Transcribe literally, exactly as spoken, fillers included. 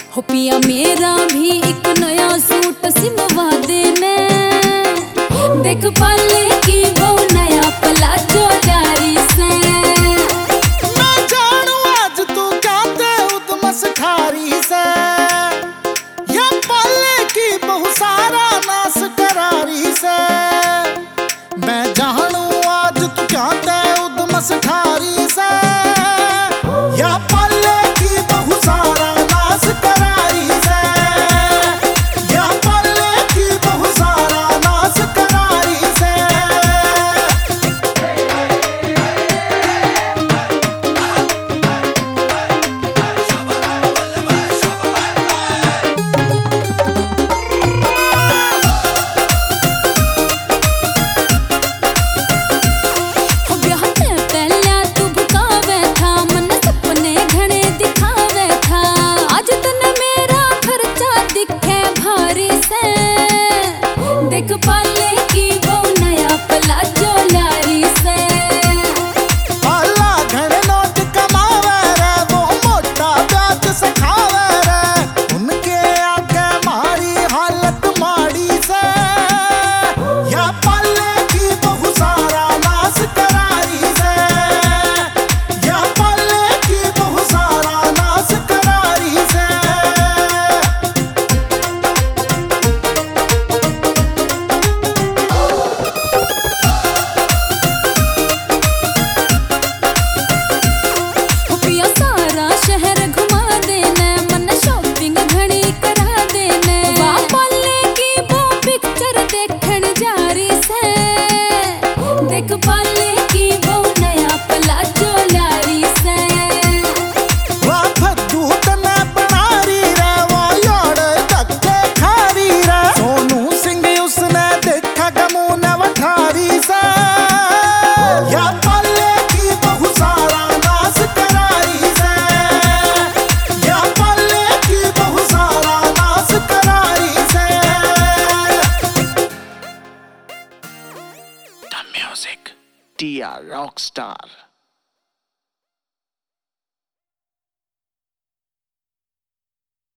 हो पिया मेरा भी एक नया सूट सिलवा देने, देख पाले की वो नया प्लाजो जारी से। मैं जानू आज तू क्या दे उदमस खारी से, या पाले की बहु सारा नास करारी से। मैं जानू आज तू क्या दे उदमस खारी से, या पाले की बहु सारा नास करारी से, या पाले की बहु सारा नास करारी से। देख पाले की वो नया प्लाजो लारी से। पाला घण नोट कमावे रे, वो मोटा ब्याज सखावे रे। उनके आगे मारी हालत माड़ी से, या पाले की बहु सारा नास करारी से, या पाले की बहु सारा नास करारी से। देख पाले की वो नया प्लाजो लारी से। वाह फद्दू तने बनारी रे, वो यार धक्के खारी रे। सोनू सिंह उसने देखा गमू ने वठारी से, या पाले की बहु सारा नास करारी से, या पाले की बहु सारा नास करारी से। The music, T R Rockstar.